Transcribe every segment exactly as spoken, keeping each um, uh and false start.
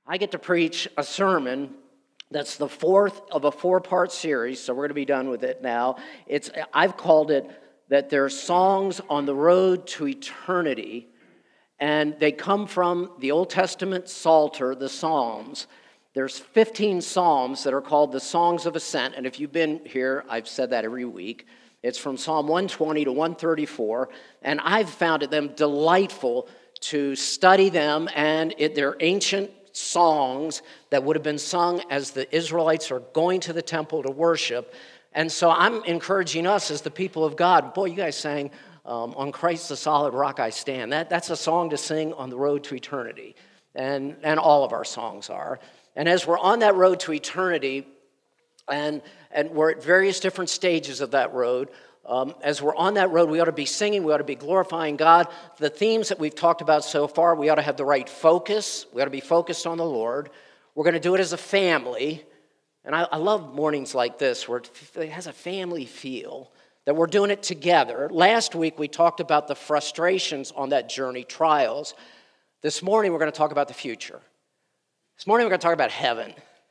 I get to preach a sermon that's the fourth of a four-part series, so we're going to be done with it now. It's I've called it that they're songs on the road to eternity, and they come from the Old Testament Psalter, the Psalms. There's fifteen Psalms that are called the Songs of Ascent, and if you've been here, I've said that every week. It's from Psalm one twenty to one thirty-four, and I've found them delightful to study them, and it, they're ancient songs that would have been sung as the Israelites are going to the temple to worship. And so I'm encouraging us as the people of God. Boy, you guys sang um, On Christ the Solid Rock I Stand. That, that's a song to sing on the road to eternity. And, and all of our songs are. And as we're on that road to eternity, and, and we're at various different stages of that road, Um, as we're on that road, we ought to be singing, we ought to be glorifying God. The themes that we've talked about so far, we ought to have the right focus. We ought to be focused on the Lord. We're going to do it as a family. And I, I love mornings like this where it has a family feel, that we're doing it together. Last week, we talked about the frustrations on that journey, trials. This morning, we're going to talk about the future. This morning, we're going to talk about heaven.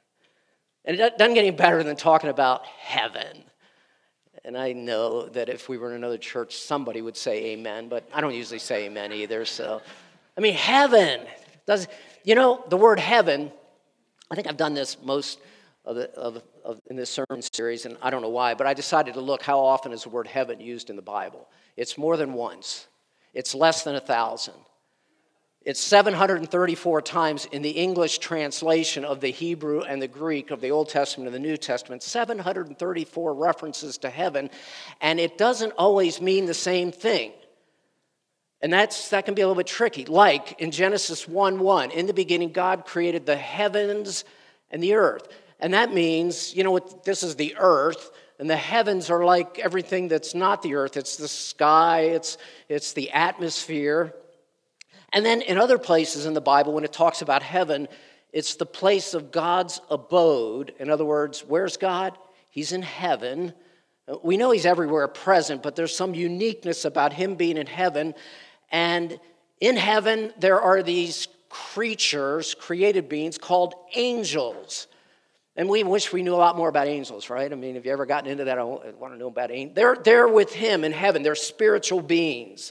And it doesn't get any better than talking about heaven. And I know that if we were in another church, somebody would say amen, but I don't usually say amen either. So, I mean, heaven. Does you know, the word heaven, I think I've done this most of, the, of, of in this sermon series, and I don't know why, but I decided to look how often is the word heaven used in the Bible. It's more than once. It's less than a thousand. It's seven hundred thirty-four times in the English translation of the Hebrew and the Greek of the Old Testament and the New Testament, seven hundred thirty-four references to heaven, and it doesn't always mean the same thing. And that's that can be a little bit tricky. Like in Genesis one one, in the beginning God created the heavens and the earth. And that means, you know what, this is the earth, and the heavens are like everything that's not the earth. It's the sky, it's it's the atmosphere. And then in other places in the Bible, when it talks about heaven, it's the place of God's abode. In other words, where's God? He's in heaven. We know he's everywhere present, but there's some uniqueness about him being in heaven. And in heaven, there are these creatures, created beings, called angels. And we wish we knew a lot more about angels, right? I mean, have you ever gotten into that? I want to know about angels. They're, they're with him in heaven. They're spiritual beings.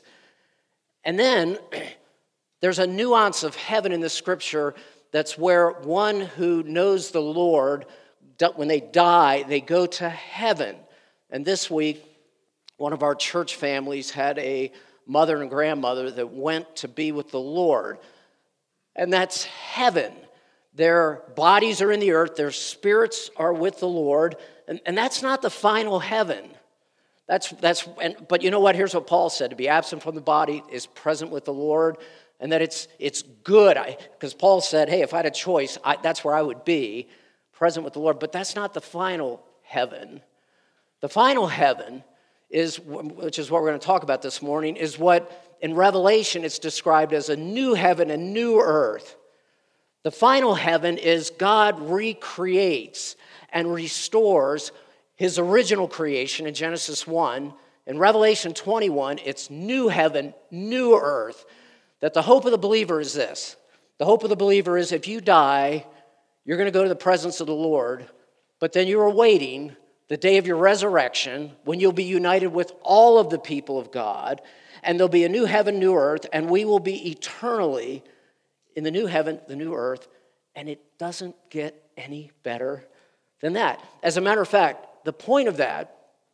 And then there's a nuance of heaven in the scripture that's where one who knows the Lord, when they die, they go to heaven. And this week, one of our church families had a mother and grandmother that went to be with the Lord. And that's heaven. Their bodies are in the earth, their spirits are with the Lord, and, and that's not the final heaven. That's that's. And, but you know what? Here's what Paul said: to be absent from the body is present with the Lord. And that it's it's good, because Paul said, hey, if I had a choice, I, that's where I would be, present with the Lord. But that's not the final heaven. The final heaven is, which is what we're going to talk about this morning, is what in Revelation it's described as a new heaven and new earth. The final heaven is God recreates and restores his original creation in Genesis one. In Revelation twenty-one, it's new heaven, new earth. That the hope of the believer is this. The hope of the believer is if you die, you're going to go to the presence of the Lord, but then you're awaiting the day of your resurrection when you'll be united with all of the people of God, and there'll be a new heaven, new earth, and we will be eternally in the new heaven, the new earth, and it doesn't get any better than that. As a matter of fact, the point of that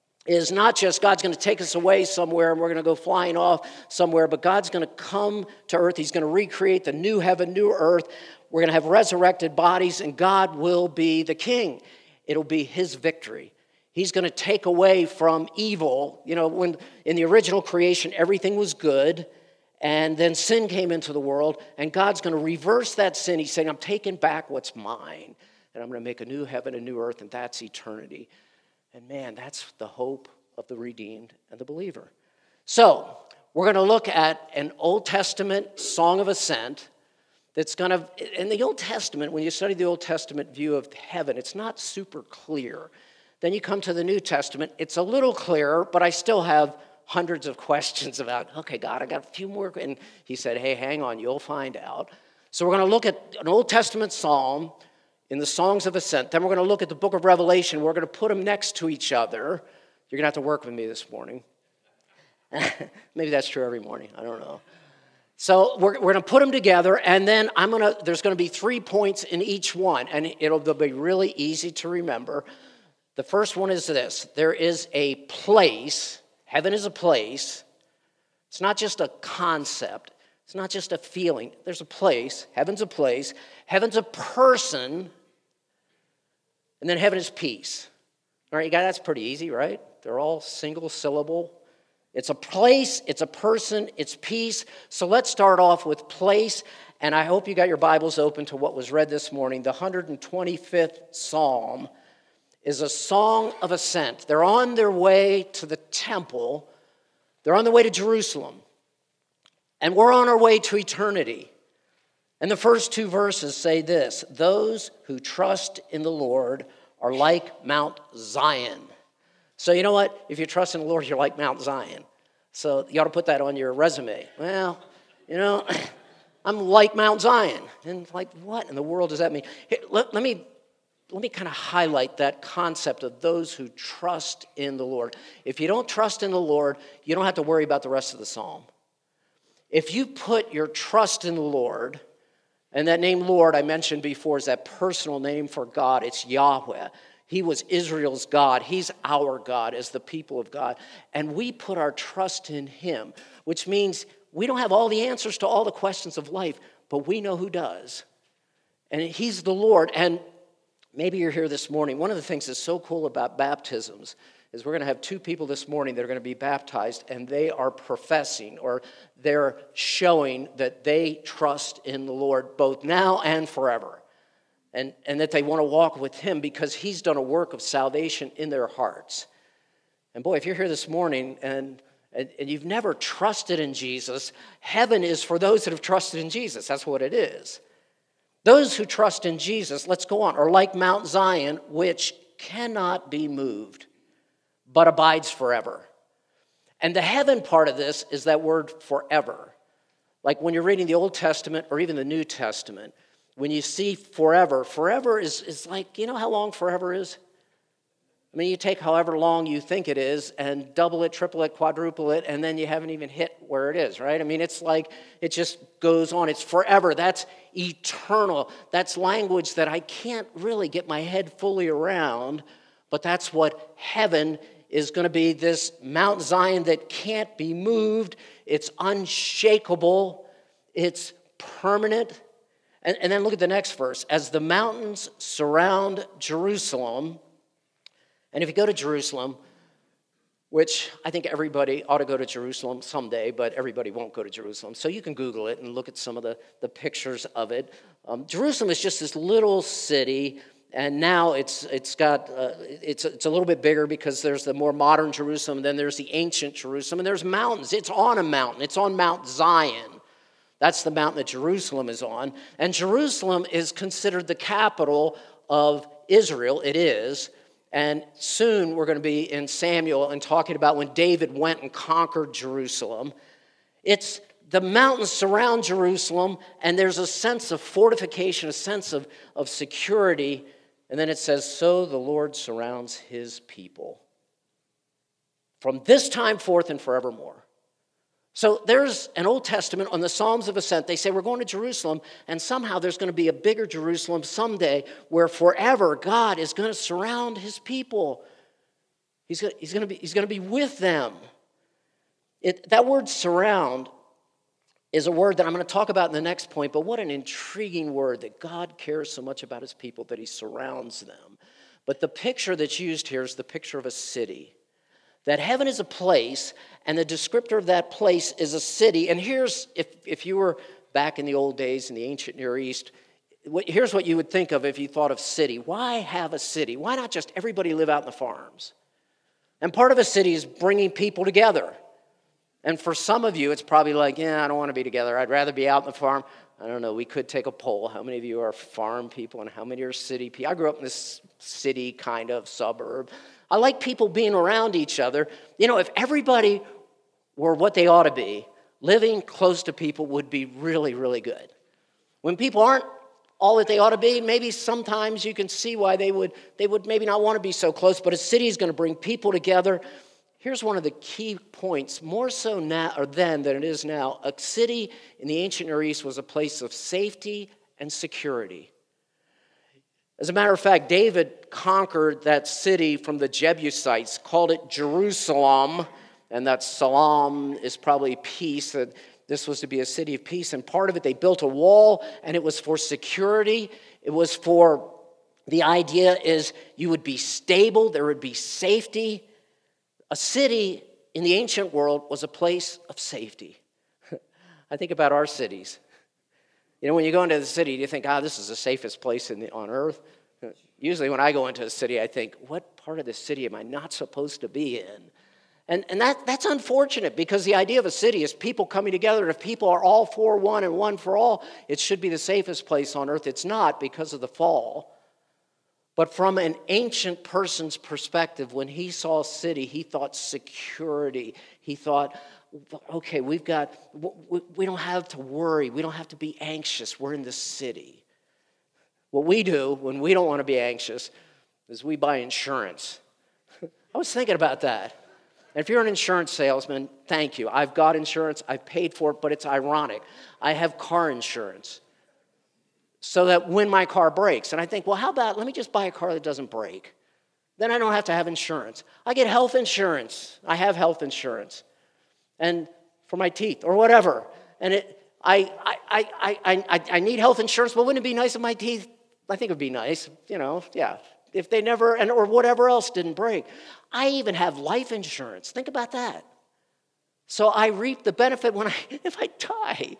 is not just God's going to take us away somewhere and we're going to go flying off somewhere, but God's going to come to earth. He's going to recreate the new heaven, new earth. We're going to have resurrected bodies, and God will be the king. It'll be his victory. He's going to take away from evil. You know, when in the original creation, everything was good, and then sin came into the world, and God's going to reverse that sin. He's saying, I'm taking back what's mine, and I'm going to make a new heaven, a new earth, and that's eternity. And man, that's the hope of the redeemed and the believer. So, we're going to look at an Old Testament song of ascent that's going to, in the Old Testament, when you study the Old Testament view of heaven, it's not super clear. Then you come to the New Testament, it's a little clearer, but I still have hundreds of questions about, okay, God, I got a few more. And he said, hey, hang on, you'll find out. So we're going to look at an Old Testament psalm in the Songs of Ascent. Then we're going to look at the book of Revelation. We're going to put them next to each other. You're going to have to work with me this morning. Maybe that's true every morning. I don't know. So we're, we're going to put them together, and then I'm going to. There's going to be three points in each one, and it'll they'll be really easy to remember. The first one is this. There is a place. Heaven is a place. It's not just a concept. It's not just a feeling. There's a place. Heaven's a place. Heaven's a person. And then heaven is peace. All right, you got that's pretty easy, right? They're all single syllable. It's a place, it's a person, it's peace. So let's start off with place. And I hope you got your Bibles open to what was read this morning. The one hundred twenty-fifth Psalm is a song of ascent. They're on their way to the temple. They're on their way to Jerusalem. And we're on our way to eternity. And the first two verses say this: those who trust in the Lord are like Mount Zion. So you know what? If you trust in the Lord, you're like Mount Zion. So you ought to put that on your resume. Well, you know, I'm like Mount Zion. And like, what in the world does that mean? Here, let, let me let me kind of highlight that concept of those who trust in the Lord. If you don't trust in the Lord, you don't have to worry about the rest of the psalm. If you put your trust in the Lord, and that name Lord I mentioned before is that personal name for God. It's Yahweh. He was Israel's God. He's our God as the people of God. And we put our trust in him, which means we don't have all the answers to all the questions of life, but we know who does. And he's the Lord. And maybe you're here this morning. One of the things that's so cool about baptisms is we're going to have two people this morning that are going to be baptized, and they are professing or they're showing that they trust in the Lord both now and forever. And, and that they want to walk with him because he's done a work of salvation in their hearts. And boy, if you're here this morning and, and, and you've never trusted in Jesus, heaven is for those that have trusted in Jesus. That's what it is. Those who trust in Jesus, let's go on, are like Mount Zion, which cannot be moved, but abides forever. And the heaven part of this is that word forever. Like when you're reading the Old Testament or even the New Testament, when you see forever, forever is, is like, you know how long forever is? I mean, you take however long you think it is and double it, triple it, quadruple it, and then you haven't even hit where it is, right? I mean, it's like, it just goes on. It's forever. That's eternal. That's language that I can't really get my head fully around, but that's what heaven is going to be, this Mount Zion that can't be moved. It's unshakable. It's permanent. And, and then look at the next verse. As the mountains surround Jerusalem, and if you go to Jerusalem, which I think everybody ought to go to Jerusalem someday, but everybody won't go to Jerusalem. So you can Google it and look at some of the, the pictures of it. Um, Jerusalem is just this little city, and now it's it's got uh, it's it's a little bit bigger because there's the more modern Jerusalem, then there's the ancient Jerusalem, and there's mountains. It's on a mountain. It's on Mount Zion. That's the mountain that Jerusalem is on. And Jerusalem is considered the capital of Israel. It is. And soon we're going to be in Samuel and talking about when David went and conquered Jerusalem. It's the mountains surround Jerusalem, and there's a sense of fortification, a sense of, of security. And then it says, so the Lord surrounds his people from this time forth and forevermore. So there's an Old Testament on the Psalms of Ascent. They say we're going to Jerusalem, and somehow there's going to be a bigger Jerusalem someday where forever God is going to surround his people. He's going to, he's going to be, he's going to be with them. It, that word surround is a word that I'm going to talk about in the next point, but what an intriguing word that God cares so much about his people that he surrounds them. But the picture that's used here is the picture of a city. That heaven is a place, and the descriptor of that place is a city. And here's, if, if you were back in the old days in the ancient Near East, here's what you would think of if you thought of city. Why have a city? Why not just everybody live out in the farms? And part of a city is bringing people together. And for some of you, it's probably like, yeah, I don't want to be together. I'd rather be out in the farm. I don't know. We could take a poll. How many of you are farm people and how many are city people? I grew up in this city kind of suburb. I like people being around each other. You know, if everybody were what they ought to be, living close to people would be really, really good. When people aren't all that they ought to be, maybe sometimes you can see why they would, they would maybe not want to be so close, but a city is going to bring people together. Here's one of the key points, more so now or then than it is now. A city in the ancient Near East was a place of safety and security. As a matter of fact, David conquered that city from the Jebusites, called it Jerusalem, and that salam is probably peace, that this was to be a city of peace. And part of it, they built a wall, and it was for security. It was for, the idea is you would be stable, there would be safety. A city in the ancient world was a place of safety. I think about our cities. You know, when you go into the city, you think, ah, this is the safest place in the, on earth. Usually when I go into a city, I think, what part of the city am I not supposed to be in? And, and that, that's unfortunate, because the idea of a city is people coming together. And if people are all for one and one for all, it should be the safest place on earth. It's not, because of the fall. But from an ancient person's perspective, when he saw a city, he thought security. He thought, okay, we've got, we don't have to worry. We don't have to be anxious. We're in the city. What we do when we don't want to be anxious is we buy insurance. I was thinking about that. And if you're an insurance salesman, thank you. I've got insurance. I've paid for it, but it's ironic. I have car insurance so that when my car breaks, and I think, well, how about let me just buy a car that doesn't break? Then I don't have to have insurance. I get health insurance. I have health insurance, and for my teeth or whatever. And it, I, I, I, I, I, I need health insurance, but wouldn't it be nice if my teeth? I think it would be nice, you know, yeah. If they never, and or whatever else didn't break. I even have life insurance. Think about that. So I reap the benefit when I, if I die.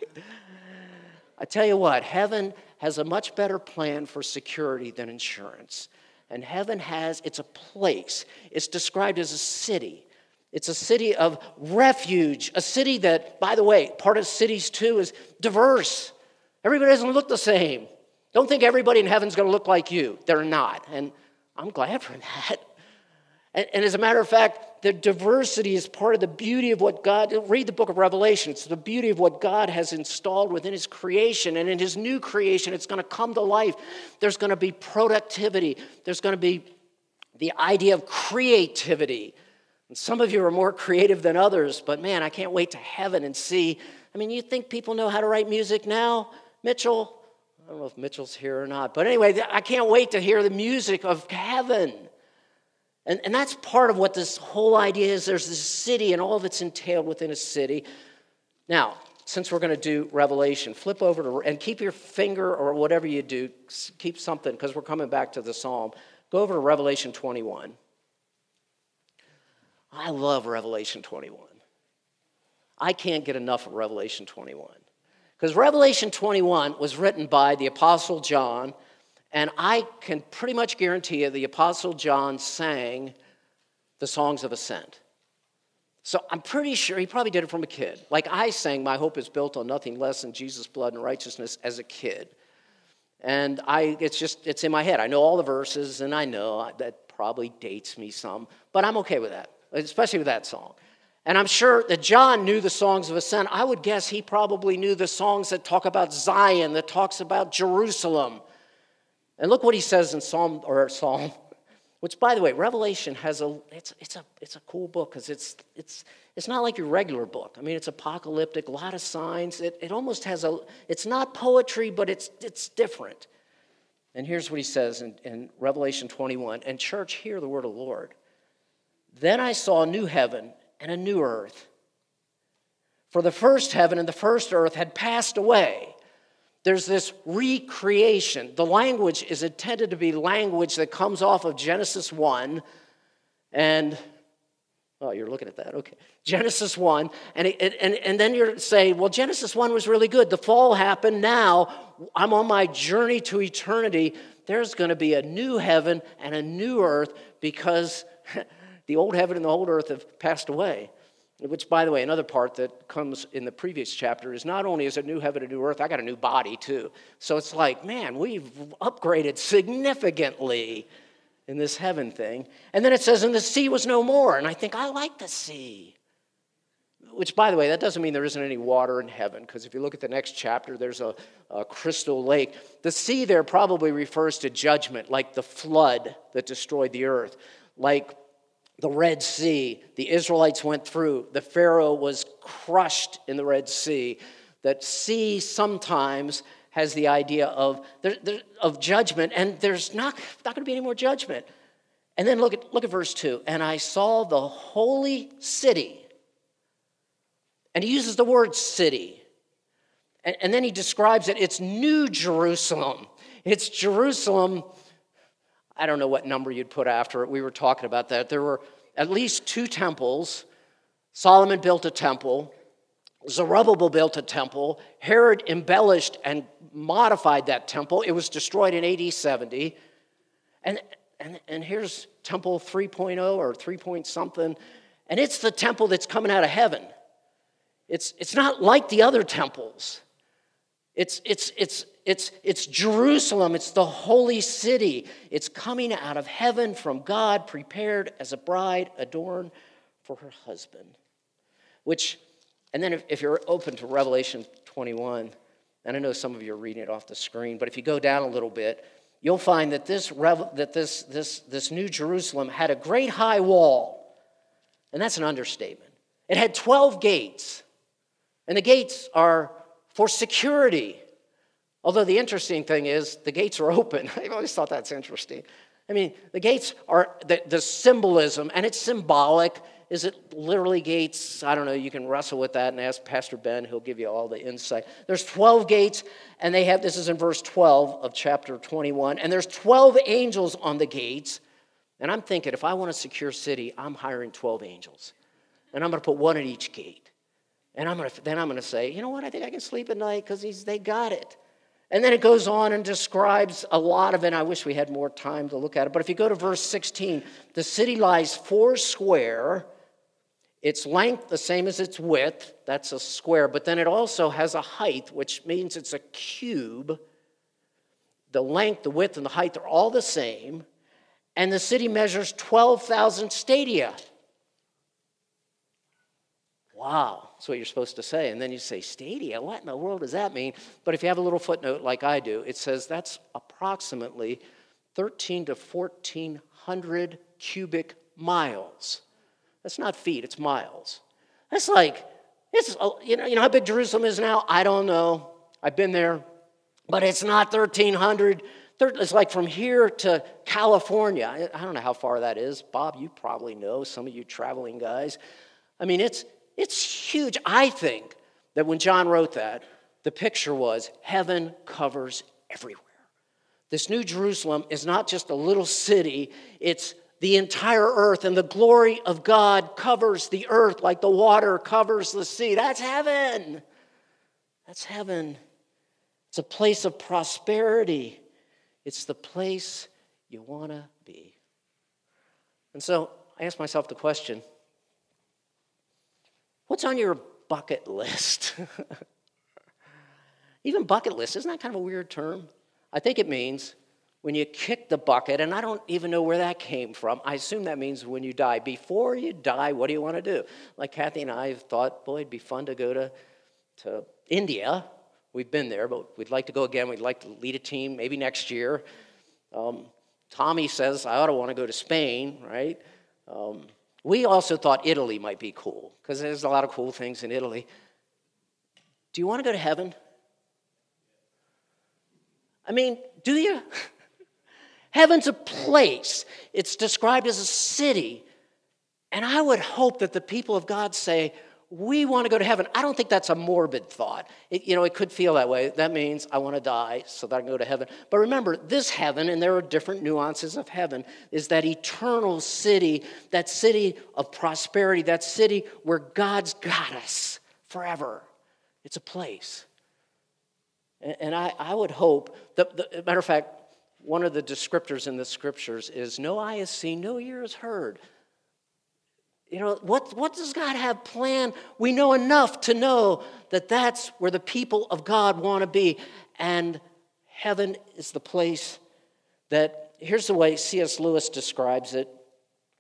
I tell you what, heaven has a much better plan for security than insurance. And heaven has, it's a place. It's described as a city. It's a city of refuge, a city that, by the way, part of cities too is diverse. Everybody doesn't look the same. Don't think everybody in heaven's going to look like you. They're not. And I'm glad for that. And, and as a matter of fact, the diversity is part of the beauty of what God, read the book of Revelation. It's the beauty of what God has installed within his creation. And in his new creation, it's going to come to life. There's going to be productivity. There's going to be the idea of creativity. And some of you are more creative than others, but man, I can't wait to heaven and see. I mean, you think people know how to write music now, Mitchell? I don't know if Mitchell's here or not. But anyway, I can't wait to hear the music of heaven. And, and that's part of what this whole idea is. There's this city and all that's entailed within a city. Now, since we're going to do Revelation, flip over to, and keep your finger or whatever you do, keep something, because we're coming back to the Psalm. Go over to Revelation twenty-one. I love Revelation twenty-one. I can't get enough of Revelation twenty-one. Because Revelation twenty-one was written by the Apostle John, and I can pretty much guarantee you the Apostle John sang the songs of ascent. So I'm pretty sure he probably did it from a kid. Like I sang My Hope is Built on Nothing Less Than Jesus' Blood and Righteousness as a kid. And I, it's just, it's in my head. I know all the verses, and I know that probably dates me some, but I'm okay with that, especially with that song. And I'm sure that John knew the songs of ascent. I would guess he probably knew the songs that talk about Zion, that talks about Jerusalem. And look what he says in Psalm, or Psalm, which, by the way, Revelation has a, it's, it's a, it's a cool book, because it's, it's, it's not like your regular book. I mean, it's apocalyptic, a lot of signs. It, it almost has a, it's not poetry, but it's, it's different. And here's what he says in, in Revelation twenty-one. And church, hear the word of the Lord. Then I saw a new heaven and a new earth. For the first heaven and the first earth had passed away. There's this recreation. The language is intended to be language that comes off of Genesis one. And, oh, you're looking at that. Okay. Genesis one. And, it, and, and then you're saying, well, Genesis one was really good. The fall happened. Now I'm on my journey to eternity. There's going to be a new heaven and a new earth, because the old heaven and the old earth have passed away. Which, by the way, another part that comes in the previous chapter is not only is a new heaven and new earth, I got a new body too. So it's like, man, we've upgraded significantly in this heaven thing. And then it says, and the sea was no more. And I think, I like the sea. which, by the way, that doesn't mean there isn't any water in heaven, because if you look at the next chapter, there's a, a crystal lake. The sea there probably refers to judgment, like the flood that destroyed the earth, like the Red Sea the Israelites went through. The Pharaoh was crushed in the Red Sea. That sea sometimes has the idea of, there, there, of judgment, and there's not, not going to be any more judgment. And then look at, look at verse two. And I saw the holy city. And he uses the word city. And, and then he describes it. It's New Jerusalem. It's Jerusalem. I don't know what number you'd put after it. We were talking about that. There were at least two temples. Solomon built a temple. Zerubbabel built a temple. Herod embellished and modified that temple. It was destroyed in A D seventy. And, and, and here's temple three point oh or three point something. And it's the temple that's coming out of heaven. It's, it's not like the other temples. It's, it's, it's, it's, it's Jerusalem. It's the holy city. It's coming out of heaven from God, prepared as a bride adorned for her husband. Which, and then if, if you're open to Revelation twenty-one, and I know some of you are reading it off the screen, but if you go down a little bit, you'll find that this that this this this New Jerusalem had a great high wall, and that's an understatement. It had twelve gates. And the gates are for security. Although the interesting thing is, the gates are open. I've always thought that's interesting. I mean, the gates are the, the symbolism, and it's symbolic. Is it literally gates? I don't know. You can wrestle with that and ask Pastor Ben. He'll give you all the insight. There's twelve gates, and they have, this is in verse twelve of chapter twenty-one, and there's twelve angels on the gates. And I'm thinking, if I want a secure city, I'm hiring twelve angels. And I'm going to put one at each gate. And I'm gonna, then I'm going to say, you know what, I think I can sleep at night because they got it. And then it goes on and describes a lot of it. I wish we had more time to look at it. But if you go to verse sixteen, the city lies four square. Its length the same as its width. That's a square. But then it also has a height, which means it's a cube. The length, the width, and the height are all the same. And the city measures twelve thousand stadia. Wow, that's what you're supposed to say. And then you say, stadia? What in the world does that mean? But if you have a little footnote like I do, it says that's approximately thirteen to fourteen hundred cubic miles. That's not feet, it's miles. That's like, it's you know, you know how big Jerusalem is now? I don't know. I've been there. But it's not thirteen hundred. It's like from here to California. I don't know how far that is. Bob, you probably know, some of you traveling guys. I mean, it's It's huge. I think that when John wrote that, the picture was heaven covers everywhere. This New Jerusalem is not just a little city. It's the entire earth, and the glory of God covers the earth like the water covers the sea. That's heaven. That's heaven. It's a place of prosperity. It's the place you want to be. And so I asked myself the question, what's on your bucket list? Even bucket list, isn't that kind of a weird term? I think it means when you kick the bucket, and I don't even know where that came from. I assume that means when you die. Before you die, what do you want to do? Like Kathy and I have thought, boy, it'd be fun to go to, to India. We've been there, but we'd like to go again. We'd like to lead a team maybe next year. Um, Tommy says, I ought to want to go to Spain, right? Um, We also thought Italy might be cool, because there's a lot of cool things in Italy. Do you want to go to heaven? I mean, do you? Heaven's a place. It's described as a city. And I would hope that the people of God say, we want to go to heaven. I don't think that's a morbid thought. It, you know, it could feel that way. That means I want to die so that I can go to heaven. But remember, this heaven, and there are different nuances of heaven, is that eternal city, that city of prosperity, that city where God's got us forever. It's a place. And, and I, I would hope, that, the, matter of fact, one of the descriptors in the scriptures is, no eye has seen, no ear has heard. You know, what, what does God have planned? We know enough to know that that's where the people of God want to be. And heaven is the place that, here's the way C S Lewis describes it.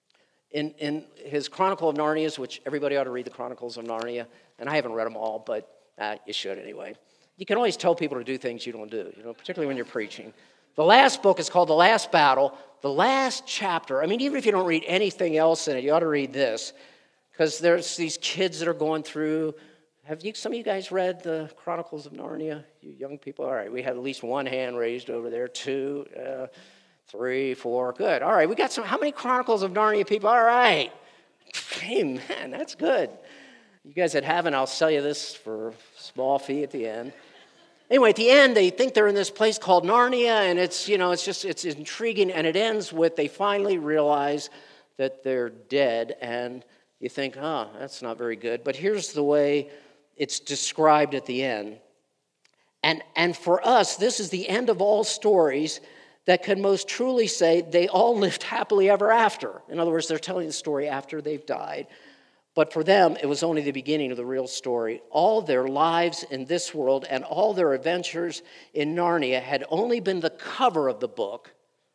in, in his Chronicle of Narnia, which everybody ought to read the Chronicles of Narnia, and I haven't read them all, but uh, you should anyway. You can always tell people to do things you don't do, you know, particularly when you're preaching. The last book is called The Last Battle. The last chapter, I mean, even if you don't read anything else in it, you ought to read this, because there's these kids that are going through. Have you, some of you guys read the Chronicles of Narnia? You young people? All right, we have at least one hand raised over there, two, uh, three, four. Good. All right, we got some. How many Chronicles of Narnia people? All right. Hey, man, that's good. You guys that haven't, I'll sell you this for a small fee at the end. Anyway, at the end, they think they're in this place called Narnia, and it's, you know, it's just, it's intriguing, and it ends with they finally realize that they're dead, and you think, oh, that's not very good. But here's the way it's described at the end. And, and for us, this is the end of all stories that can most truly say they all lived happily ever after. In other words, they're telling the story after they've died. But for them, it was only the beginning of the real story. All their lives in this world and all their adventures in Narnia had only been the cover of the book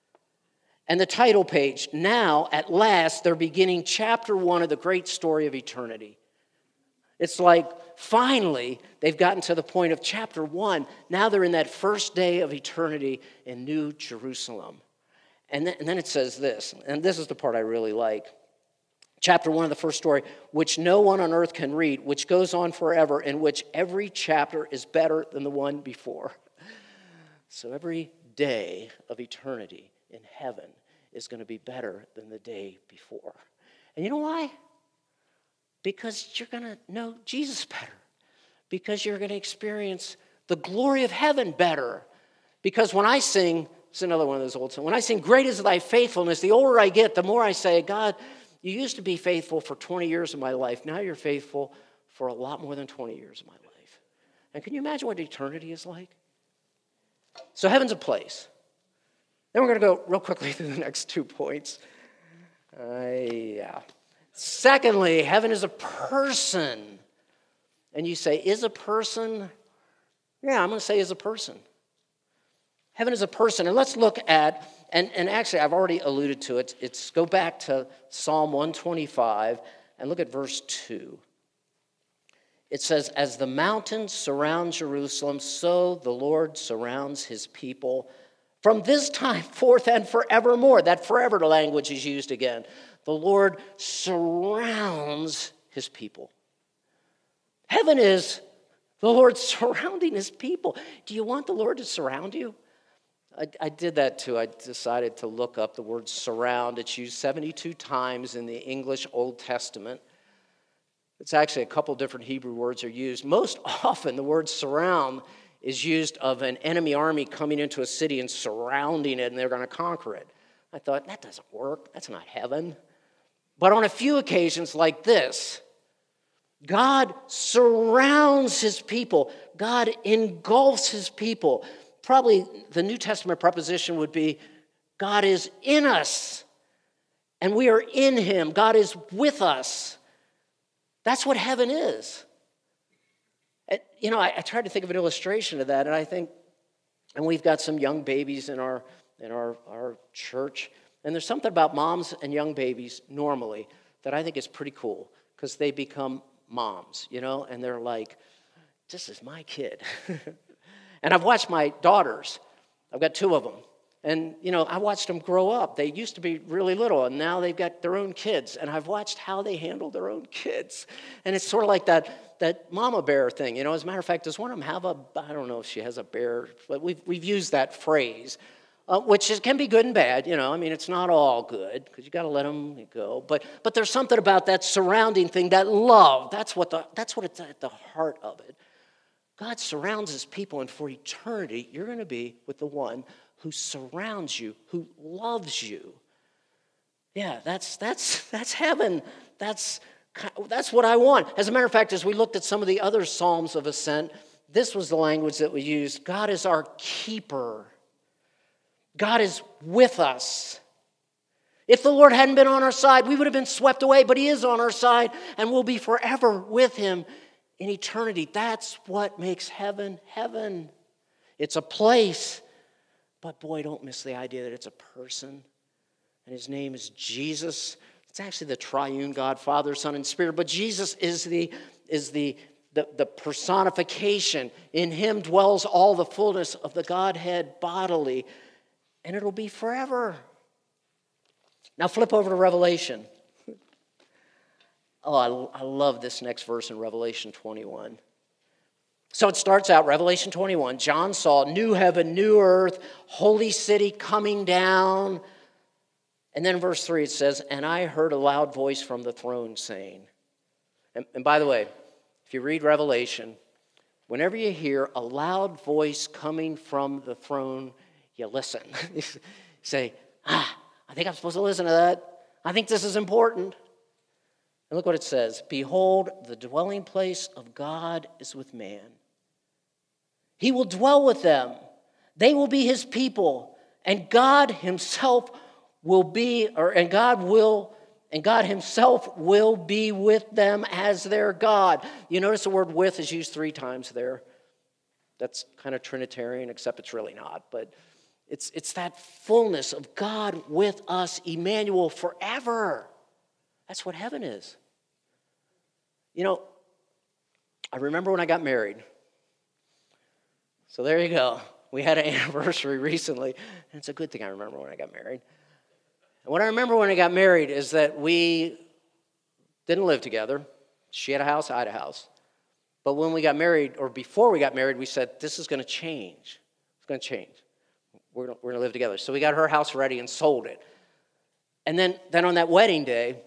and the title page. Now, at last, they're beginning chapter one of the great story of eternity. It's like, finally, they've gotten to the point of chapter one. Now they're in that first day of eternity in New Jerusalem. And then, and then it says this, and this is the part I really like. Chapter one of the first story, which no one on earth can read, which goes on forever, in which every chapter is better than the one before. So every day of eternity in heaven is going to be better than the day before. And you know why? Because you're going to know Jesus better. Because you're going to experience the glory of heaven better. Because when I sing, it's another one of those old songs, when I sing, great is thy faithfulness, the older I get, the more I say, God, you used to be faithful for twenty years of my life. Now you're faithful for a lot more than twenty years of my life. And can you imagine what eternity is like? So heaven's a place. Then we're going to go real quickly through the next two points. Uh, yeah. Secondly, heaven is a person. And you say, is a person? Yeah, I'm going to say is a person. Heaven is a person. And let's look at, and, and actually I've already alluded to it. It's go back to Psalm one twenty-five and look at verse two. It says, as the mountains surround Jerusalem, so the Lord surrounds his people from this time forth and forevermore. That forever language is used again. The Lord surrounds his people. Heaven is the Lord surrounding his people. Do you want the Lord to surround you? I, I did that too. I decided to look up the word surround. It's used seventy-two times in the English Old Testament. It's actually a couple different Hebrew words are used. Most often the word surround is used of an enemy army coming into a city and surrounding it and they're going to conquer it. I thought, that doesn't work. That's not heaven. But on a few occasions like this, God surrounds his people. God engulfs his people. Probably the New Testament preposition would be, God is in us, and we are in him. God is with us. That's what heaven is. And, you know, I, I tried to think of an illustration of that, and I think, and we've got some young babies in our in our, our church, and there's something about moms and young babies normally that I think is pretty cool, because they become moms, you know, and they're like, this is my kid. And I've watched my daughters. I've got two of them. And, you know, I watched them grow up. They used to be really little, and now they've got their own kids. And I've watched how they handle their own kids. And it's sort of like that, that mama bear thing. You know, as a matter of fact, does one of them have a, I don't know if she has a bear, but we've, we've used that phrase, uh, which is, can be good and bad. You know, I mean, it's not all good, because you got to let them go. But but there's something about that surrounding thing, that love. That's what the that's what it's at the heart of it. God surrounds his people, and for eternity, you're going to be with the one who surrounds you, who loves you. Yeah, that's that's that's heaven. That's that's what I want. As a matter of fact, as we looked at some of the other Psalms of Ascent, this was the language that we used. God is our keeper. God is with us. If the Lord hadn't been on our side, we would have been swept away, but he is on our side, and we'll be forever with him in eternity. That's what makes heaven heaven. It's a place, but boy, don't miss the idea that it's a person, and his name is Jesus. It's actually the triune God, Father, Son, and Spirit. But Jesus is the, is the, the, the personification. In him dwells all the fullness of the Godhead bodily. And it'll be forever. Now flip over to Revelation. Oh, I, I love this next verse in Revelation twenty-one. So it starts out, Revelation twenty-one. John saw new heaven, new earth, holy city coming down. And then verse three, it says, and I heard a loud voice from the throne saying, and, and by the way, if you read Revelation, whenever you hear a loud voice coming from the throne, you listen. You say, ah, I think I'm supposed to listen to that. I think this is important. And look what it says. Behold, the dwelling place of God is with man. He will dwell with them. They will be his people. And God himself will be, or and God will, and God himself will be with them as their God. You notice the word with is used three times there. That's kind of Trinitarian, except it's really not. But it's, it's that fullness of God with us, Emmanuel, forever. That's what heaven is. You know, I remember when I got married. So there you go. We had an anniversary recently, and it's a good thing I remember when I got married. And what I remember when I got married is that we didn't live together. She had a house, I had a house. But when we got married, or before we got married, we said, this is going to change. It's going to change. We're going to live together. So we got her house ready and sold it. And then, then on that wedding day,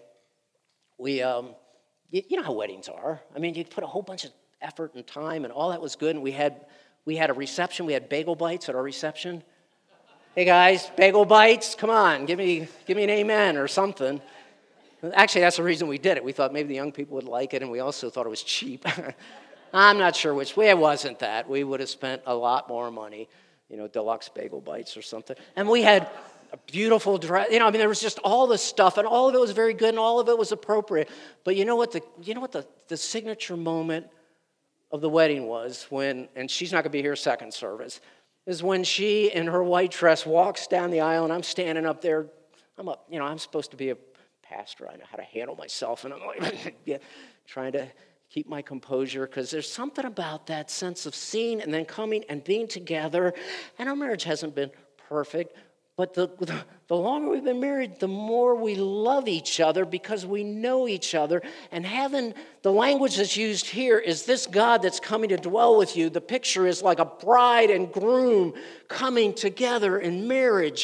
we, um, you, you know how weddings are. I mean, you put a whole bunch of effort and time, and all that was good. And we had we had a reception. We had bagel bites at our reception. Hey guys, bagel bites. Come on, give me give me an amen or something. Actually, that's the reason we did it. We thought maybe the young people would like it, and we also thought it was cheap. I'm not sure which way. It wasn't that. We would have spent a lot more money, you know, deluxe bagel bites or something. And we had a beautiful dress. You know, I mean, there was just all this stuff, and all of it was very good, and all of it was appropriate. But you know what the you know what the, the signature moment of the wedding was when, and she's not going to be here second service, is when she in her white dress walks down the aisle, and I'm standing up there. I'm up, you know, I'm supposed to be a pastor. I know how to handle myself, and I'm like, yeah, trying to keep my composure, because there's something about that sense of seeing and then coming and being together. And our marriage hasn't been perfect, but the, the, the longer we've been married, the more we love each other because we know each other. And having the language that's used here is this God that's coming to dwell with you. The picture is like a bride and groom coming together in marriage.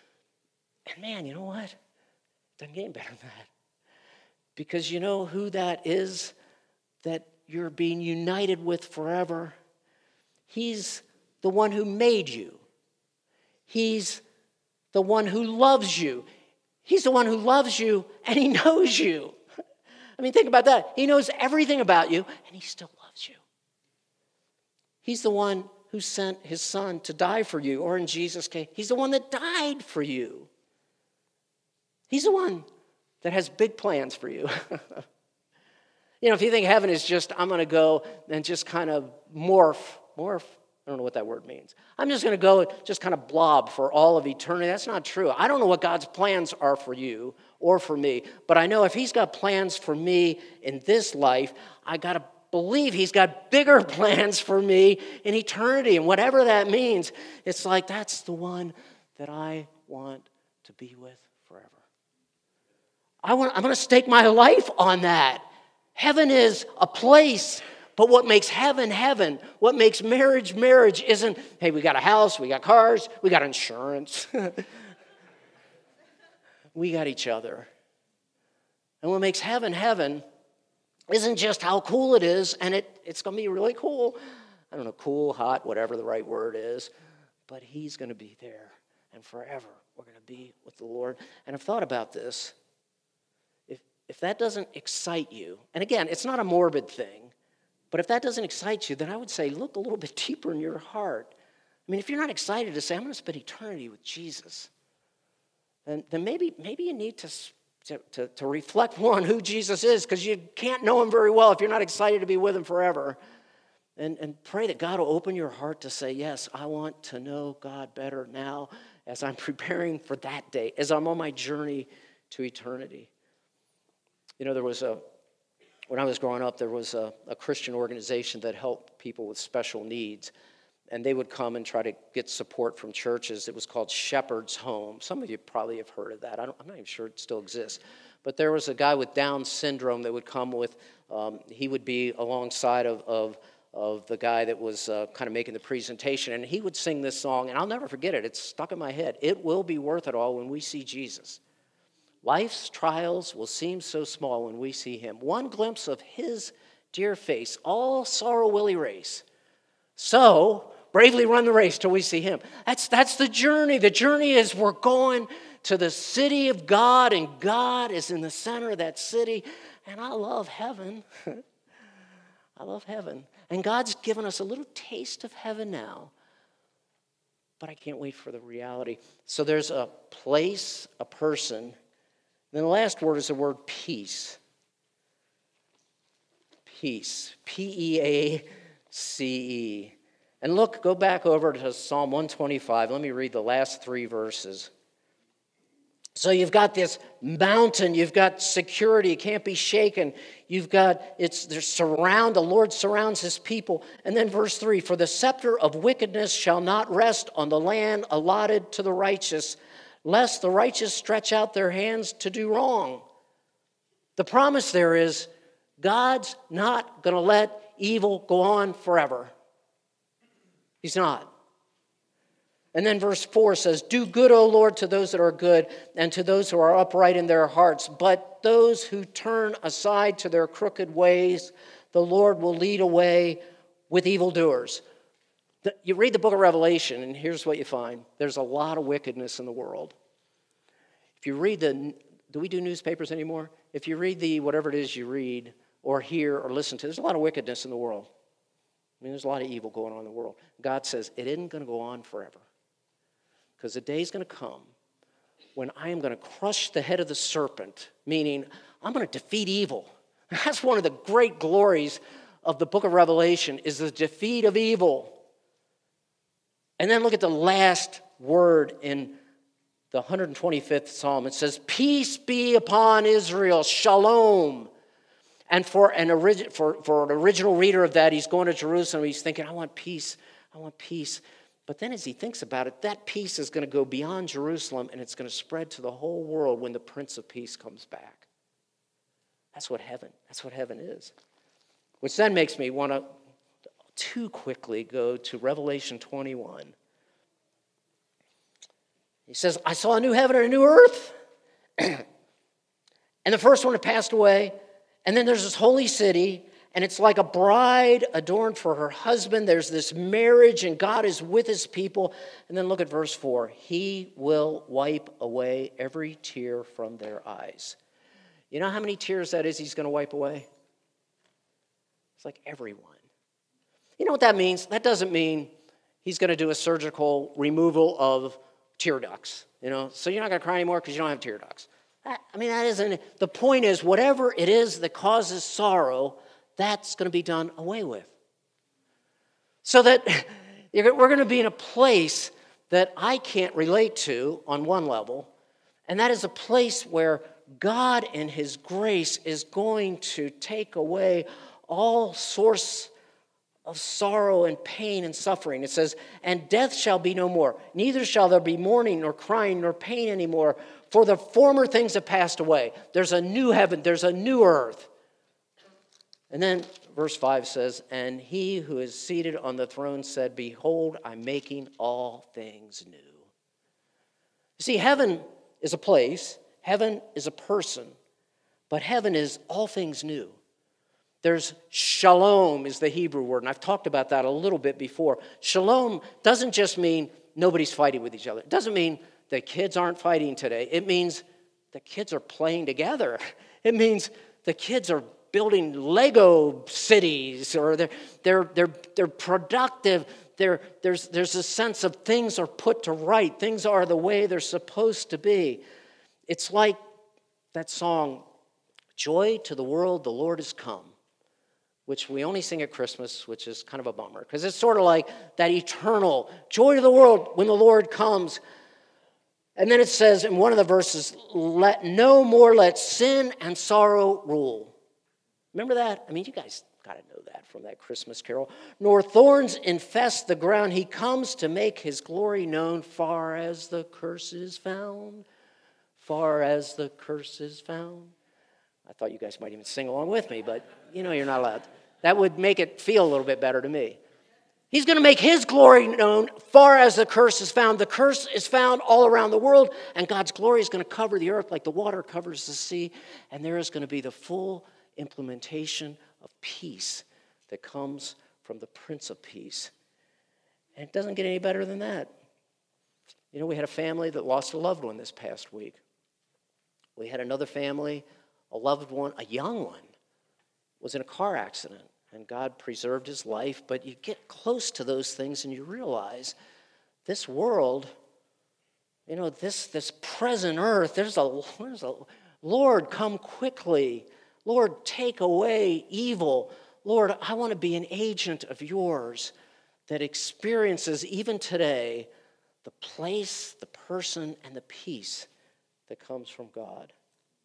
And man, you know what? It doesn't get any better than that. Because you know who that is that you're being united with forever? He's the one who made you. He's the one who loves you. He's the one who loves you, and he knows you. I mean, think about that. He knows everything about you, and he still loves you. He's the one who sent his son to die for you, or in Jesus' case, he's the one that died for you. He's the one that has big plans for you. You know, if you think heaven is just, I'm going to go and just kind of morph, morph, I don't know what that word means. I'm just going to go just kind of blob for all of eternity. That's not true. I don't know what God's plans are for you or for me, but I know if he's got plans for me in this life, I got to believe he's got bigger plans for me in eternity. And whatever that means, it's like that's the one that I want to be with forever. I want, I'm going to stake my life on that. Heaven is a place. But what makes heaven heaven, what makes marriage marriage isn't, hey, we got a house, we got cars, we got insurance. We got each other. And what makes heaven heaven isn't just how cool it is, and it, it's going to be really cool. I don't know, cool, hot, whatever the right word is. But he's going to be there, and forever we're going to be with the Lord. And I've thought about this. If, if that doesn't excite you, and again, it's not a morbid thing, but if that doesn't excite you, then I would say look a little bit deeper in your heart. I mean, if you're not excited to say, I'm going to spend eternity with Jesus, then, then maybe, maybe you need to, to, to reflect more on who Jesus is, because you can't know him very well if you're not excited to be with him forever. And, and pray that God will open your heart to say, yes, I want to know God better now as I'm preparing for that day, as I'm on my journey to eternity. You know, there was a, when I was growing up, there was a, a Christian organization that helped people with special needs. And they would come and try to get support from churches. It was called Shepherd's Home. Some of you probably have heard of that. I don't, I'm not even sure it still exists. But there was a guy with Down syndrome that would come with, um, he would be alongside of, of, of the guy that was uh, kind of making the presentation. And he would sing this song, and I'll never forget it. It's stuck in my head. It will be worth it all when we see Jesus. Life's trials will seem so small when we see him. One glimpse of his dear face, all sorrow will erase. So, bravely run the race till we see him. That's, that's the journey. The journey is we're going to the city of God, and God is in the center of that city. And I love heaven. I love heaven. And God's given us a little taste of heaven now. But I can't wait for the reality. So there's a place, a person. And then the last word is the word peace. Peace. P E A C E. And look, go back over to Psalm one twenty-five. Let me read the last three verses. So you've got this mountain, you've got security, it can't be shaken. You've got, it's there's surround, the Lord surrounds his people. And then verse three, for the scepter of wickedness shall not rest on the land allotted to the righteous, lest the righteous stretch out their hands to do wrong. The promise there is God's not going to let evil go on forever. He's not. And then verse four says, do good, O Lord, to those that are good, and to those who are upright in their hearts. But those who turn aside to their crooked ways, the Lord will lead away with evildoers. You read the book of Revelation, and here's what you find. There's a lot of wickedness in the world. If you read the, do we do newspapers anymore? If you read the, whatever it is you read, or hear, or listen to, there's a lot of wickedness in the world. I mean, there's a lot of evil going on in the world. God says it isn't going to go on forever. Because the day is going to come when I am going to crush the head of the serpent, meaning I'm going to defeat evil. That's one of the great glories of the book of Revelation, is the defeat of evil. And then look at the last word in the one hundred twenty-fifth Psalm. It says, peace be upon Israel, shalom. And for an, origi- for, for an original reader of that, he's going to Jerusalem. He's thinking, I want peace. I want peace. But then as he thinks about it, that peace is going to go beyond Jerusalem, and it's going to spread to the whole world when the Prince of Peace comes back. That's what heaven, that's what heaven is. Which then makes me want to too quickly go to Revelation twenty-one. He says, I saw a new heaven and a new earth. And the first one had passed away. And then there's this holy city, and it's like a bride adorned for her husband. There's this marriage, and God is with his people. And then look at verse four. He will wipe away every tear from their eyes. You know how many tears that is he's going to wipe away? It's like everyone. You know what that means? That doesn't mean he's going to do a surgical removal of tear ducts. You know, so you're not going to cry anymore because you don't have tear ducts. That, I mean, that isn't, the point is, whatever it is that causes sorrow, that's going to be done away with. So that we're going to be in a place that I can't relate to on one level, and that is a place where God in his grace is going to take away all source of sorrow and pain and suffering. It says, and death shall be no more. Neither shall there be mourning nor crying nor pain anymore, for the former things have passed away. There's a new heaven. There's a new earth. And then verse five says, and he who is seated on the throne said, behold, I'm making all things new. You see, heaven is a place. Heaven is a person. But heaven is all things new. There's shalom is the Hebrew word, and I've talked about that a little bit before. Shalom doesn't just mean nobody's fighting with each other. It doesn't mean the kids aren't fighting today. It means the kids are playing together. It means the kids are building Lego cities, or they're they're they're they're productive. They're, there's there's a sense of things are put to right. Things are the way they're supposed to be. It's like that song, "Joy to the world, the Lord has come," which we only sing at Christmas, which is kind of a bummer, because it's sort of like that eternal joy to the world when the Lord comes. And then it says in one of the verses, let no more let sin and sorrow rule. Remember that? I mean, you guys got to know that from that Christmas carol. Nor thorns infest the ground. He comes to make his glory known far as the curse is found. Far as the curse is found. I thought you guys might even sing along with me, but you know you're not allowed. That would make it feel a little bit better to me. He's going to make his glory known far as the curse is found. The curse is found all around the world, and God's glory is going to cover the earth like the water covers the sea, and there is going to be the full implementation of peace that comes from the Prince of Peace. And it doesn't get any better than that. You know, we had a family that lost a loved one this past week. We had another family, a loved one, a young one, was in a car accident, and God preserved his life. But you get close to those things and you realize this world, you know, this, this present earth, there's a, there's a, Lord, come quickly. Lord, take away evil. Lord, I want to be an agent of yours that experiences even today the place, the person, and the peace that comes from God.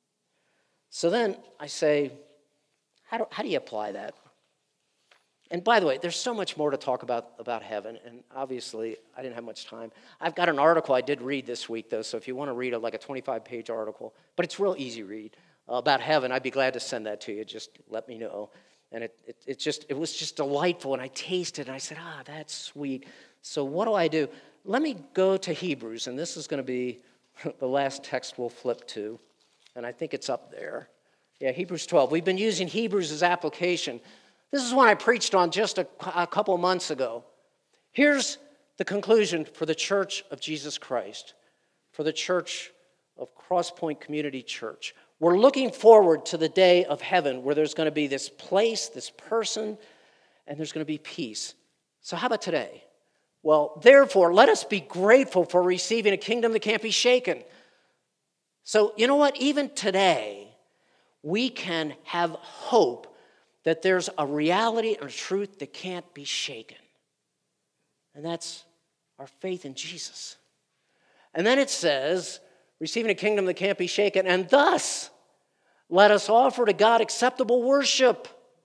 So then I say, how do, how do you apply that? And by the way, there's so much more to talk about, about heaven, and obviously I didn't have much time. I've got an article I did read this week, though, so if you want to read a, like a twenty-five page article, but it's real easy read, uh, about heaven, I'd be glad to send that to you. Just let me know. And it, it, it, just, it was just delightful, and I tasted it, and I said, ah, that's sweet. So what do I do? Let me go to Hebrews, and this is going to be the last text we'll flip to, and I think it's up there. Yeah, Hebrews twelve. We've been using Hebrews as application. This is one I preached on just a, a couple months ago. Here's the conclusion for the Church of Jesus Christ, for the Church of Crosspoint Community Church. We're looking forward to the day of heaven where there's going to be this place, this person, and there's going to be peace. So how about today? Well, therefore, let us be grateful for receiving a kingdom that can't be shaken. So, you know what? Even today, we can have hope that there's a reality and a truth that can't be shaken. And that's our faith in Jesus. And then it says, receiving a kingdom that can't be shaken, and thus let us offer to God acceptable worship.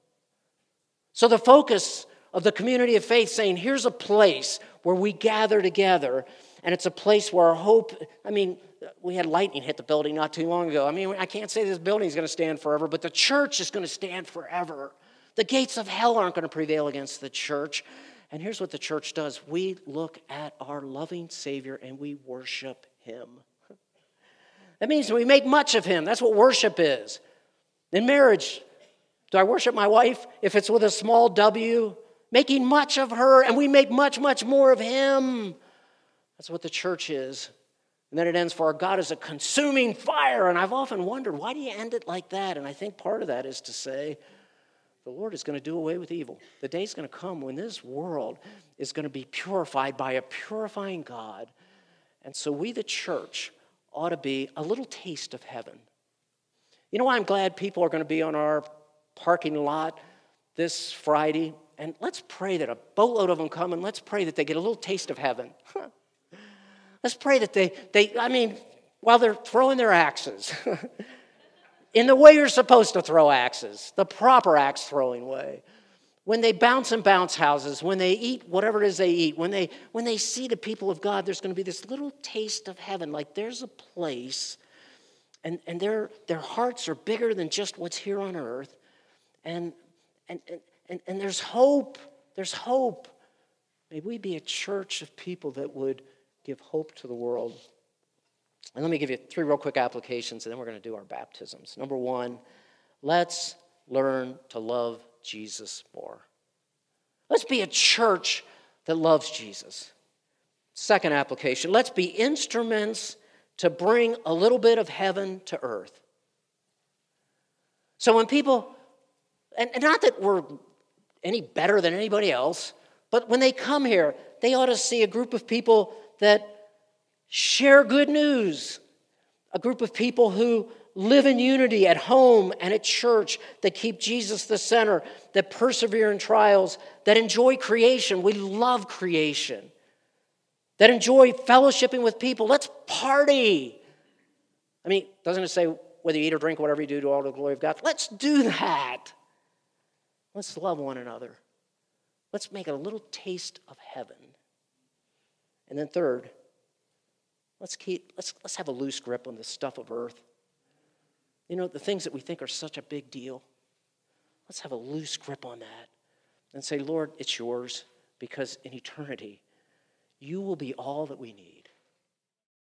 So the focus of the community of faith saying, here's a place where we gather together, and it's a place where our hope, I mean, we had lightning hit the building not too long ago. I mean, I can't say this building is going to stand forever, but the church is going to stand forever. The gates of hell aren't going to prevail against the church. And here's what the church does. We look at our loving Savior and we worship him. That means we make much of him. That's what worship is. In marriage, do I worship my wife? If it's with a small W, making much of her, and we make much, much more of him. That's what the church is. And then it ends, for our God is a consuming fire. And I've often wondered, why do you end it like that? And I think part of that is to say, the Lord is going to do away with evil. The day's going to come when this world is going to be purified by a purifying God. And so we, the church, ought to be a little taste of heaven. You know why I'm glad people are going to be on our parking lot this Friday? And let's pray that a boatload of them come, and let's pray that they get a little taste of heaven. Let's pray that they, they, I mean, while they're throwing their axes, in the way you're supposed to throw axes, the proper axe throwing way, when they bounce and bounce houses, when they eat whatever it is they eat, when they, when they see the people of God, there's going to be this little taste of heaven, like there's a place, and, and their, their hearts are bigger than just what's here on earth, and, and, and, and, and there's hope, there's hope. May we be a church of people that would give hope to the world. And let me give you three real quick applications, and then we're going to do our baptisms. Number one, let's learn to love Jesus more. Let's be a church that loves Jesus. Second application, let's be instruments to bring a little bit of heaven to earth. So when people, and, and not that we're any better than anybody else, but when they come here, they ought to see a group of people that share good news, a group of people who live in unity at home and at church, that keep Jesus the center, that persevere in trials, that enjoy creation. We love creation. that enjoy fellowshipping with people. Let's party. I mean, doesn't it say whether you eat or drink, whatever you do, to all the glory of God? Let's do that. Let's love one another. Let's make a little taste of heaven. And then third, let's keep let's let's have a loose grip on the stuff of earth. You know, the things that we think are such a big deal. Let's have a loose grip on that and say, Lord, it's yours, because in eternity, you will be all that we need.